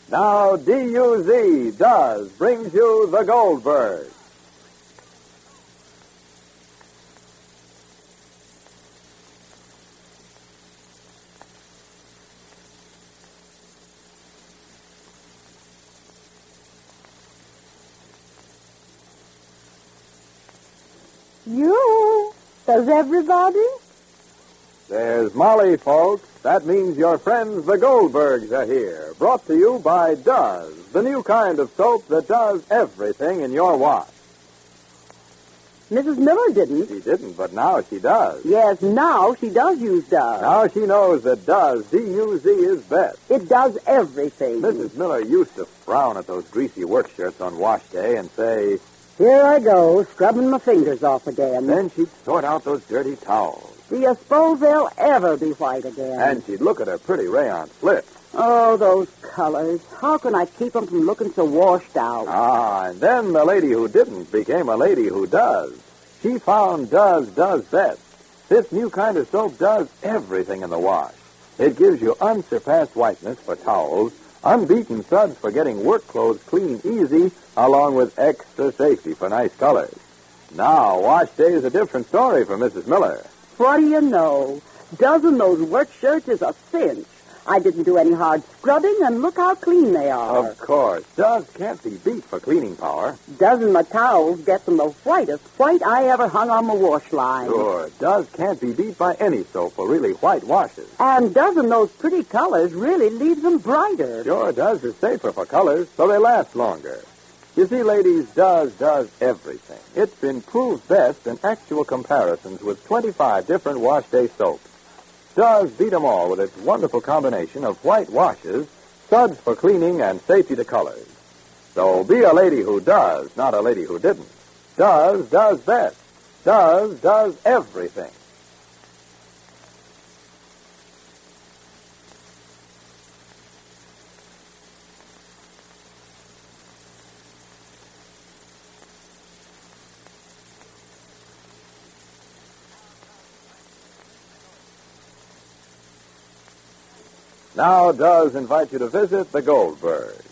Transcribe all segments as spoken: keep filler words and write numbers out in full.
Now, D U Z does brings you the Goldberg. You? Does everybody? There's Molly, folks. That means your friends, the Goldbergs, are here. Brought to you by Does, the new kind of soap that does everything in your wash. Missus Miller didn't. She didn't, but now she does. Yes, now she does use Does. Now she knows that Does, D U Z, is best. It does everything. Missus Miller used to frown at those greasy work shirts on wash day and say, "Here I go, scrubbing my fingers off again." Then she'd sort out those dirty towels. Do you suppose they'll ever be white again? And she'd look at her pretty rayon slips. Oh, those colors. How can I keep them from looking so washed out? Ah, and then the lady who didn't became a lady who does. She found Does does best. This new kind of soap does everything in the wash. It gives you unsurpassed whiteness for towels, unbeaten suds for getting work clothes clean easy, along with extra safety for nice colors. Now, wash day is a different story for Missus Miller. What do you know? Dozen those work shirts is a cinch. I didn't do any hard scrubbing, and look how clean they are. Of course. Does can't be beat for cleaning power. Dozen my towels get them the whitest white I ever hung on my wash line. Sure. Does can't be beat by any soap for really white washes. And dozen those pretty colors really leaves them brighter. Sure, Does is safer for colors, so they last longer. You see, ladies, Does does everything. It's been proved best in actual comparisons with twenty-five different wash day soaps. Does beat them all with its wonderful combination of white washes, suds for cleaning, and safety to colors. So be a lady who does, not a lady who didn't. Does does best. Does does everything. Now Does invite you to visit the Goldberg.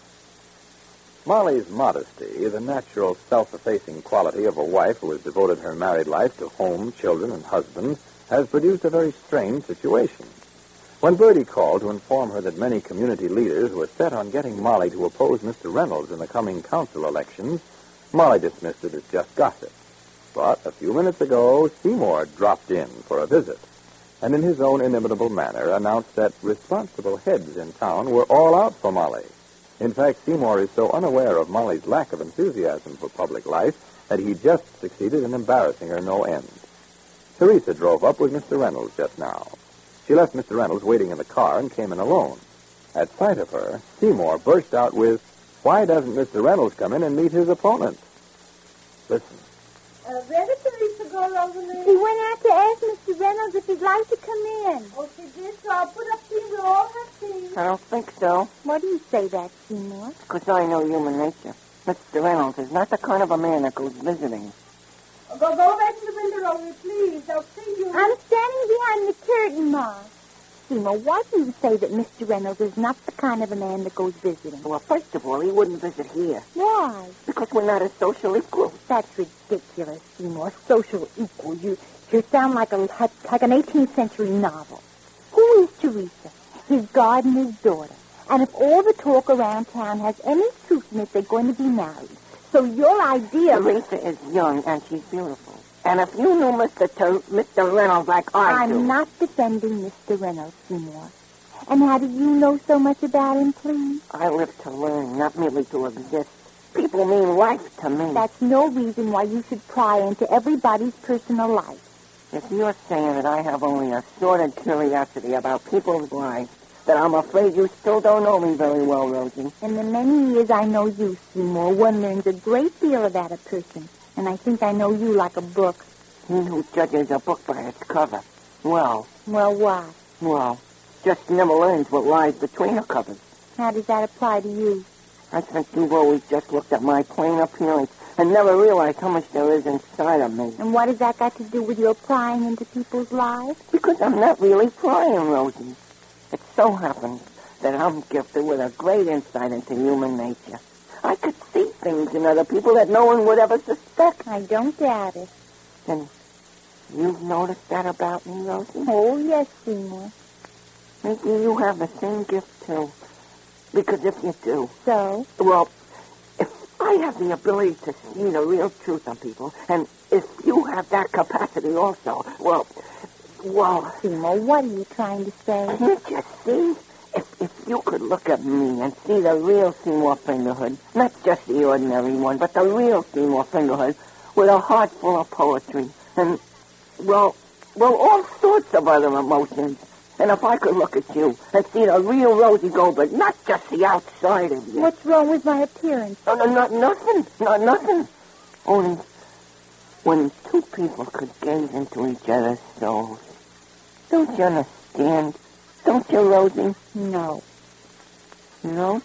Molly's modesty, the natural self-effacing quality of a wife who has devoted her married life to home, children, and husband, has produced a very strange situation. When Bertie called to inform her that many community leaders were set on getting Molly to oppose Mister Reynolds in the coming council elections, Molly dismissed it as just gossip. But a few minutes ago, Seymour dropped in for a visit, and in his own inimitable manner announced that responsible heads in town were all out for Molly. In fact, Seymour is so unaware of Molly's lack of enthusiasm for public life that he just succeeded in embarrassing her no end. Teresa drove up with Mister Reynolds just now. She left Mister Reynolds waiting in the car and came in alone. At sight of her, Seymour burst out with, "Why doesn't Mister Reynolds come in and meet his opponent?" Listen. Uh, where did Teresa go, Rosalie? She went out to ask Mister Reynolds if he'd like to come in. Oh, she did, so I'll put up tea with all her tea. I don't think so, Why do you say that, Seymour? because I know human nature. Mister Reynolds is not the kind of a man that goes visiting. Oh, go, go back to the window, Rosalie, please. I'll see you. I'm standing behind the curtain, Ma. Seymour, why do you say that Mister Reynolds is not the kind of a man that goes visiting? Well, first of all, he wouldn't visit here, Why? because we're not his social equals. That's ridiculous, Seymour. Social equal. You, you sound like a like an eighteenth century novel. Who is Teresa? His gardener's daughter. And if all the talk around town has any truth in it, they're going to be married. So your idea... Teresa is young, and she's beautiful. And if you knew Mister Ter- Mister Reynolds like I do... I'm not defending Mister Reynolds, Seymour. And how do you know so much about him, please? I live to learn, not merely to exist. People mean life to me. That's no reason why you should pry into everybody's personal life. If you're saying that I have only a sordid curiosity about people's lives, then I'm afraid you still don't know me very well, Rosie. In the many years I know you, Seymour, one learns a great deal about a person. And I think I know you like a book. He who judges a book by its cover, well, Well, why? well, just never learns what lies between the covers. How does that apply to you? I think you've always just looked at my plain appearance and never realized how much there is inside of me. And what has that got to do with your prying into people's lives? Because I'm not really prying, Rosie. It so happens that I'm gifted with a great insight into human nature. I could see things in other people that no one would ever suspect. I don't doubt it. And you've noticed that about me, Rosie? Oh, yes, Seymour. Maybe you have the same gift, too. Because if you do... So? Well, if I have the ability to see the real truth on people, and if you have that capacity also, well... Well... Seymour, what are you trying to say? Can't you see? If, if you could look at me and see the real Seymour Fingerhood, not just the ordinary one, but the real Seymour Fingerhood, with a heart full of poetry, and, well, well, all sorts of other emotions. And if I could look at you and see the real Rosie Goldberg, not just the outside of you. What's wrong with my appearance? No, no, not nothing. Not nothing. Only when two people could gaze into each other's souls. Don't you understand? Don't you, Rosie? No. No?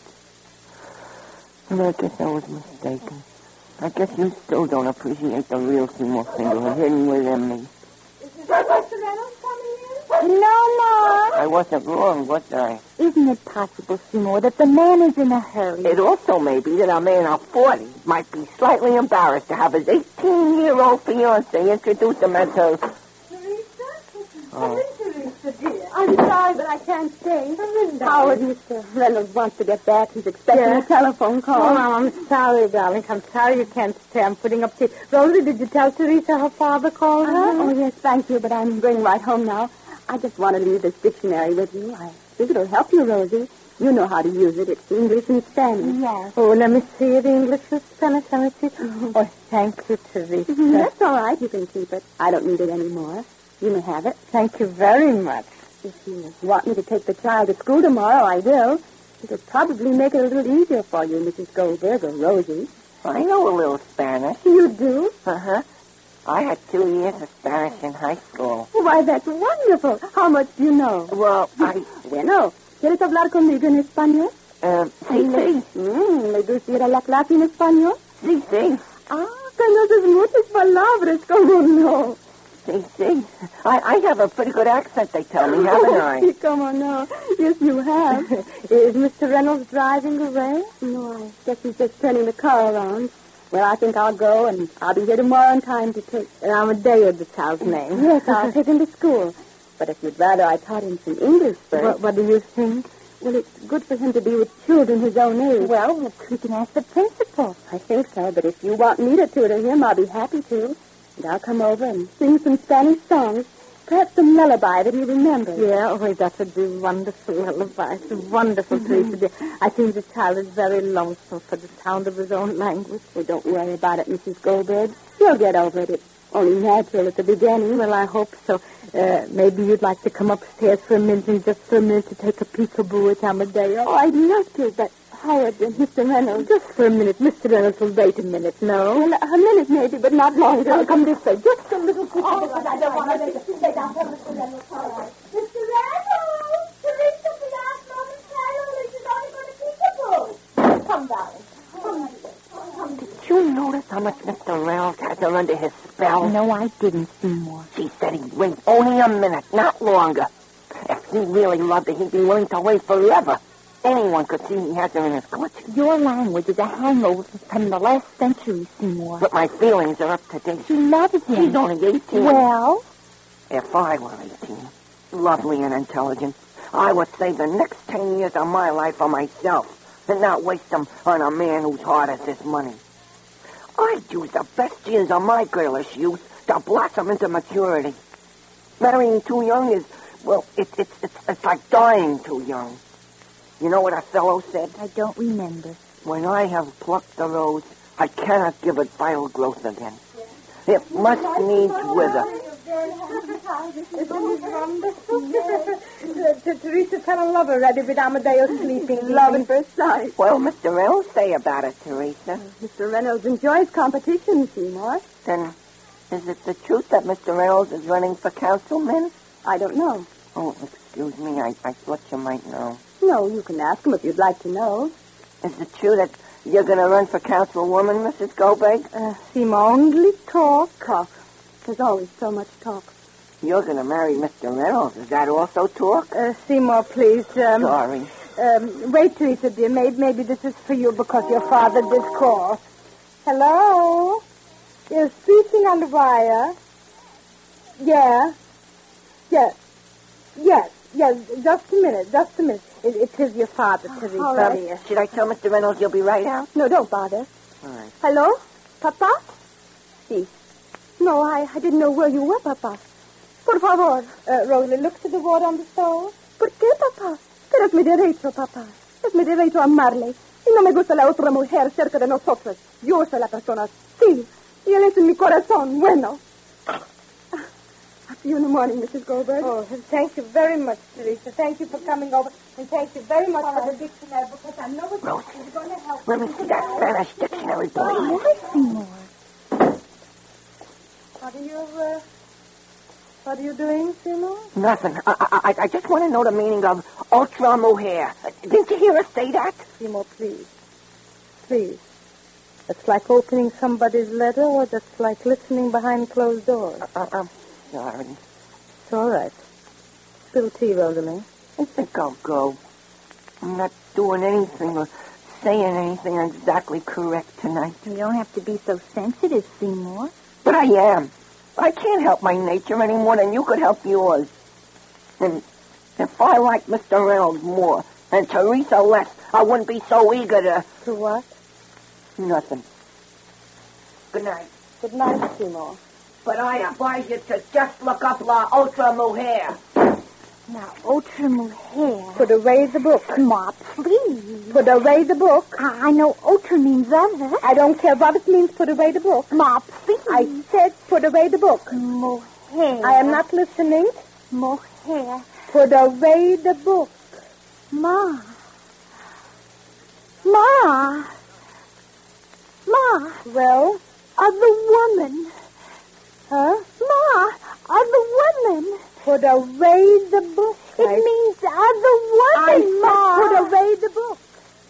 Well, I guess I was mistaken. I guess you still don't appreciate the real Seymour Fingerhood hidden within me. Is that Mister Reynolds coming in? No, Ma. I wasn't wrong, was I? Isn't it possible, Seymour, that the man is in a hurry? It also may be that a man of forty might be slightly embarrassed to have his eighteen-year-old fiancée introduce him as her... Teresa? Oh. Come in, Teresa, dear. I'm sorry, but I can't stay. Linda. Howard, Mister Reynolds wants to get back. He's expecting a telephone call. Oh, I'm sorry, darling. I'm sorry you can't stay. I'm putting up tea. Rosie, did you tell Teresa her father called her? Uh-huh. Oh, yes, thank you, but I'm going right home now. I just want to leave this dictionary with you. I think it'll help you, Rosie. You know how to use it. It's English and Spanish. Yes. Oh, let me see it. English and Spanish. Let me see. Mm-hmm. Oh, thank you, Teresa. Mhm, that's all right. You can keep it. I don't need it anymore. You may have it. Thank you very much. If you want me to take the child to school tomorrow, I will. It'll probably make it a little easier for you, Missus Goldberg or Rosie. I know a little Spanish. You do? Uh-huh. I had two years of Spanish in high school. Why, that's wonderful. How much do you know? Well, I... Bueno, ¿quieres hablar conmigo en español? Um, sí, sí. Mm, ¿Le gusta ir a la clase en español? Sí, sí. Ah, conoces muchas palabras, ¿cómo no? Sí, sí. I, I have a pretty good accent, they tell me, haven't I? Sí, cómo no. Yes, you have. Is Mister Reynolds driving away? No, I guess he's just turning the car around. Well, I think I'll go, and I'll be here tomorrow in time to take... Amadeo, the child's name. Yes, I'll take him to school. But if you'd rather I taught him some English first... What, what do you think? Well, it's good for him to be with children his own age. Well, we can ask the principal. I think so, but if you want me to tutor him, I'll be happy to. And I'll come over and sing some Spanish songs. Perhaps some lullaby that he remembers. Yeah, oh, that would be wonderful lullaby. It's wonderful, Mm-hmm. Teresa. I think the child is very lonesome for the sound of his own language. Well, don't worry about it, Missus Goldberg. You'll get over it. It's only natural at the beginning. Well, I hope so. Uh, maybe you'd like to come upstairs for a minute and just for a minute to take a peekaboo with Amadeo. Oh, I'd love to, but Howard and Mister Reynolds... Just for a minute. Mister Reynolds will wait a minute, no? Well, a minute maybe, but not longer. I'll come this way. Just a little bit. Oh, but I don't want to make a stay down for Mister Reynolds. All right. Mister Reynolds! Teresa, the last moment Carol is only going to peek a boo. Come, darling. Come, come. Did you notice how much Mister Reynolds has her under his spell? No, I didn't, Seymour. She said he'd wait only a minute, not longer. If he really loved her, he'd be willing to wait forever. Anyone could see he has her in his clutches. Your language is a hangover from the last century, Seymour. But my feelings are up to date. She loves him. She's only eighteen. Well? If I were eighteen, lovely and intelligent, I would save the next ten years of my life for myself and not waste them on a man whose heart is his money. I'd use the best years of my girlish youth to blossom into maturity. Marrying too young is, well, it, it's, it's, it's like dying too young. You know what Othello said? I don't remember. When I have plucked the rose, I cannot give it vital growth again. It must needs wither. Isn't it wonderful? Teresa fell in love already with Amadeo sleeping. Love at first sight. Well, Mister Reynolds, say about it, Teresa. Mister Reynolds enjoys competition, Seymour. Then, is it the truth that Mister Reynolds is running for councilman? I don't know. Oh, excuse me, I, I thought you might know. No, you can ask him if you'd like to know. Is it true that you're going to run for councilwoman, Missus Goldberg? Uh, Seymour, only talk. Talk. There's always so much talk. You're going to marry Mister Reynolds. Is that also talk? Uh, Seymour, please. Um, Sorry. Um, wait, Teresa, dear. Maybe, maybe this is for you because your father did call. Hello? You're speaking on the wire. Yeah. Yes. Yes. Yes. Just a minute. Just a minute. It, it is your father, Teresa. All right. Should I tell Mister Reynolds you'll be right out? No, don't bother. All right. Hello? Papa? Si. No, I, I didn't know where you were, Papa. Por favor. Uh, Rosalie, look to the water on the stove. ¿Por qué, Papa? Pero es mi derecho, Papá. Es mi derecho amarle. Y no me gusta la otra mujer cerca de nosotros. Yo soy la persona. Sí. Y él es en mi corazón. Bueno. I'll see you in the morning, Missus Goldberg. Oh, thank you very much, Teresa. Thank you for coming over. And thank you very much for the dictionary, because I know it's going to help. Let me see that Spanish dictionary, boy. Yes, Seymour. What are you, uh... What are you doing, Seymour? Nothing. I, I, I just want to know the meaning of ultra mujer. Didn't you hear us say that? Seymour, please. Please. It's like opening somebody's letter or just like listening behind closed doors. Uh, I'm sorry. It's all right. Spill tea, Rosalie. I think I'll go. I'm not doing anything or saying anything exactly correct tonight. You don't have to be so sensitive, Seymour. But I am. I can't help my nature any more than you could help yours. And if I liked Mister Reynolds more and Teresa less, I wouldn't be so eager to... To what? Nothing. Good night. Good night, Seymour. But I advise you to just look up La Ultra Mujer. Now, ultra mujer. Put away the book. Ma, please. Put away the book. I, I know ultra means other. I don't care what it means. Put away the book. Ma, please. I said put away the book. Mujer. I am not listening. Mujer. Put away the book. Ma. Ma. Ma. Well? Other woman. Huh? Ma. Other woman. Put away the book. It I... means other woman, I Ma. said put away the book.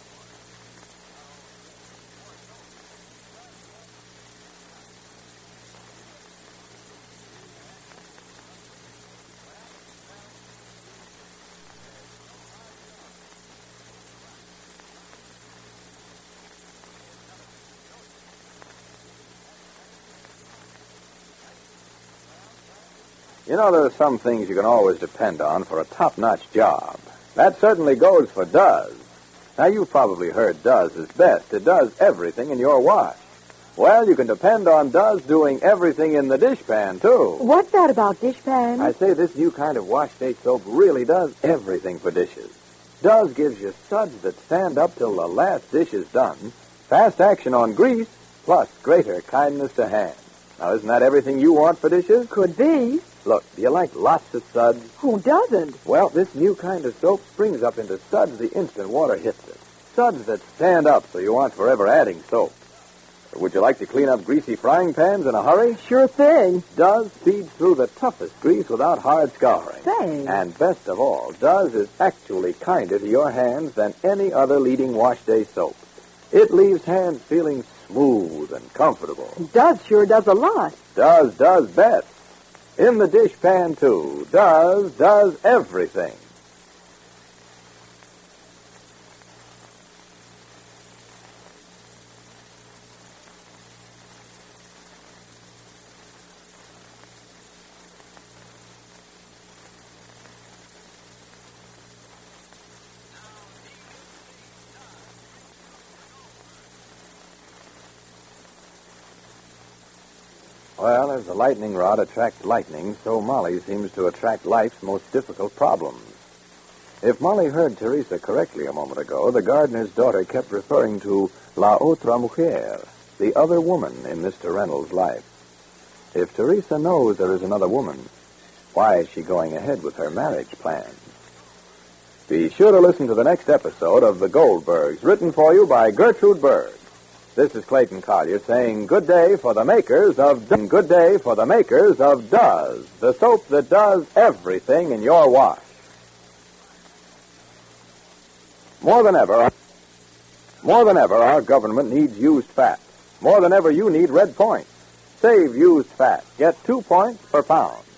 You know, there are some things you can always depend on for a top-notch job. That certainly goes for Does. Now, you've probably heard Does is best. It does everything in your wash. Well, you can depend on Does doing everything in the dishpan, too. What's that about dishpan? I say this new kind of wash day soap really does everything for dishes. Does gives you suds that stand up till the last dish is done, fast action on grease, plus greater kindness to hands. Now, isn't that everything you want for dishes? Could be. Look, do you like lots of suds? Who doesn't? Well, this new kind of soap springs up into suds the instant water hits it. Suds that stand up so you aren't forever adding soap. Would you like to clean up greasy frying pans in a hurry? Sure thing. Does feeds through the toughest grease without hard scouring. Say. And best of all, Does is actually kinder to your hands than any other leading wash day soap. It leaves hands feeling smooth and comfortable. Does sure does a lot. Does does best. In the dishpan, too. Does does everything. Well, as the lightning rod attracts lightning, so Molly seems to attract life's most difficult problems. If Molly heard Teresa correctly a moment ago, the gardener's daughter kept referring to La Otra Mujer, the other woman in Mister Reynolds' life. If Teresa knows there is another woman, why is she going ahead with her marriage plans? Be sure to listen to the next episode of The Goldbergs, written for you by Gertrude Berg. This is Clayton Collier saying good day for the makers of good day for the makers of Does, the soap that does everything in your wash. More than ever, more than ever, our government needs used fat. More than ever, you need Red Point. Save used fat. Get two points per pound.